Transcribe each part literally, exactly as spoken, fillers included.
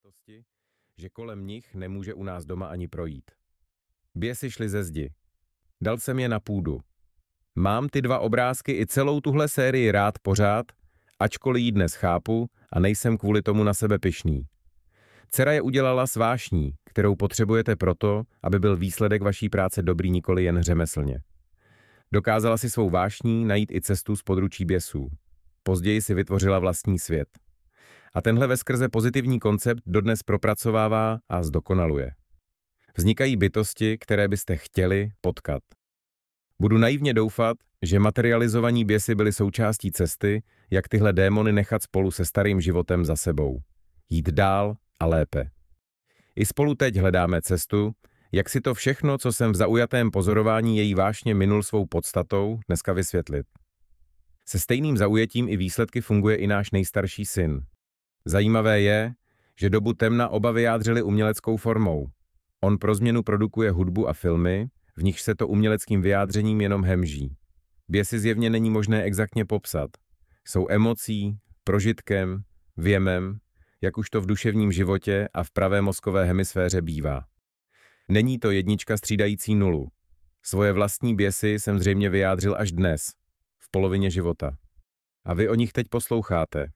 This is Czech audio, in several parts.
bitosti, že kolem nich nemůže u nás doma ani projít. Běsy šly ze zdi. Dal jsem je na půdu. Mám ty dva obrázky i celou tuhle sérii rád pořád, ačkoliv ji dnes chápu a nejsem kvůli tomu na sebe pyšný. Dcera je udělala s vášní, kterou potřebujete proto, aby byl výsledek vaší práce dobrý, nikoli jen řemeslně. Dokázala si svou vášní najít i cestu z područí běsů. Později si vytvořila vlastní svět. A tenhle veskrze pozitivní koncept dodnes propracovává a zdokonaluje. Vznikají bytosti, které byste chtěli potkat. Budu naivně doufat, že materializovaní běsy byly součástí cesty, jak tyhle démony nechat spolu se starým životem za sebou. Jít dál a lépe. I spolu teď hledáme cestu, jak si to všechno, co jsem v zaujatém pozorování její vášně minul svou podstatou, dneska vysvětlit. Se stejným zaujetím i výsledky funguje i náš nejstarší syn. Zajímavé je, že dobu temna oba vyjádřili uměleckou formou. On pro změnu produkuje hudbu a filmy, v nichž se to uměleckým vyjádřením jenom hemží. Běsy zjevně není možné exaktně popsat. Jsou emocí, prožitkem, věmem, jak už to v duševním životě a v pravé mozkové hemisféře bývá. Není to jednička střídající nulu. Svoje vlastní běsy jsem zřejmě vyjádřil až dnes, v polovině života. A vy o nich teď posloucháte.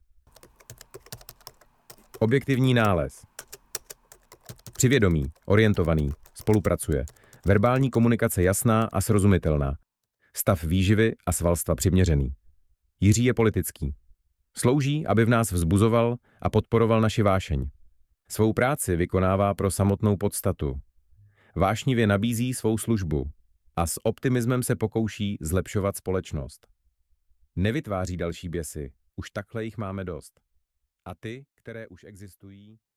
Objektivní nález. Přivědomí, orientovaný, spolupracuje. Verbální komunikace jasná a srozumitelná. Stav výživy a svalstva přiměřený. Jiří je politický. Slouží, aby v nás vzbuzoval a podporoval naši vášeň. Svou práci vykonává pro samotnou podstatu. Vášnivě nabízí svou službu a s optimismem se pokouší zlepšovat společnost. Nevytváří další běsy, už takhle jich máme dost. A ty, které už existují,